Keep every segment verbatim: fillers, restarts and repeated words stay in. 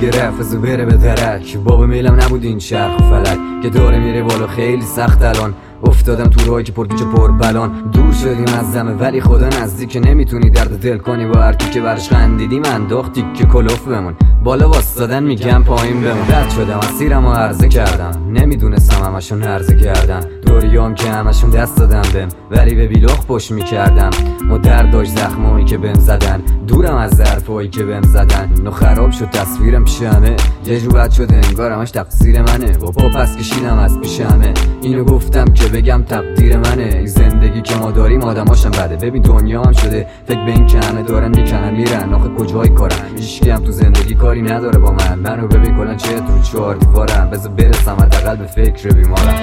دیگه رفت و بره به درک. بابا میلم نبود این چرخ و فلک که داره میره بالا خیلی سخت الان. افتادم تو راهی که پر پیچ و پر بلان. دور شدیم از زمه ولی خدا نزدیک، نمیتونی درد دل کنی با هر کی که برش خندیدی. من داختی که کلوف بمون، بالا واسدادن میگم پایین بمون. رد شدم اسیرم و عرضه کردم، نمیدونستم همشون عرضه کردن. دوریام که همشون دست دادم بهم ولی به بیلخ پشت میکردم. و درد داشت زخمایی که بهم زدن، دورم از ظرفایی که بهم زدن. نو خراب شد تصویرم پیش همه، یه جو بد شده انگار همش تقصیر منه. بابا پس کشیدم از پیش همه، اینو گفتم که بگم تقدیر منه. این زندگی که ما داریم آدماشم بده. ببین دنیا هم شده فکر به این که همه دارن میکنن میرن. آخه کجای کارن؟ هیچکی هم تو زندگی کاری نداره با من. منو ببین کلا چه تو چهار دیوارم، بذار برسم حداقل به فکر بیمارم.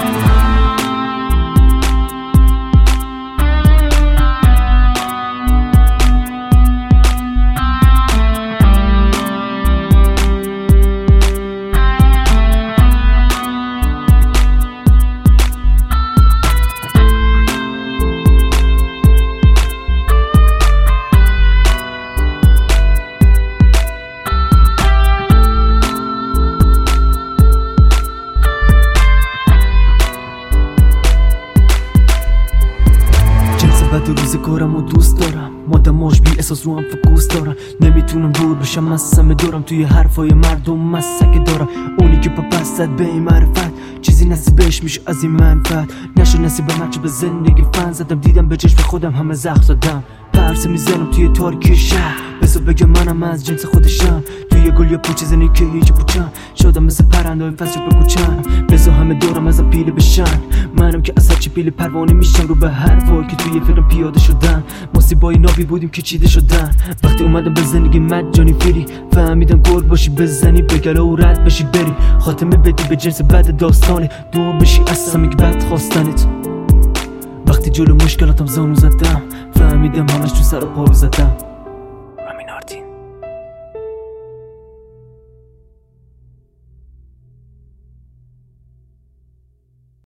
بعد روز کارم و دوست دارم، مادماش بی احساس رو هم فکوس دارم. نمیتونم دور بشم از همه دارم، توی حرفای مردم مسکه دارم. اونی که پا پس زد به این معرفت، چیزی نصیبش میشه از این منفعت. نشد نصیبم هرچه به زندگی فن زدم، دیدم به چشم خودم همه زخم زدم. پرسه میزنم توی تاریکی شهر، بذار بگم منم از جنس خودشم. توی گل یا پوچه زنی که هیچ پوچم، شدم مثل پرنده های فصل بگوچم. بذار همه دارم از پیله بشن، منم که از هرچی پیله پروانه میشم. رو به هر وای که توی فیلم پیاده شدن، مصیبای نابی بودیم که چیده شدن. وقتی اومدم به زندگی مجانی فری، فهمیدم گرگ باشی بزنی بگلا و رد بشی بری. خاتمه بدی به جنس بد داستانه، دور بشی از سمیک بد خواستنت. وقتی جلو مشکلاتم زانو زدم، فهمیدم همش تو سر و پارو زدم.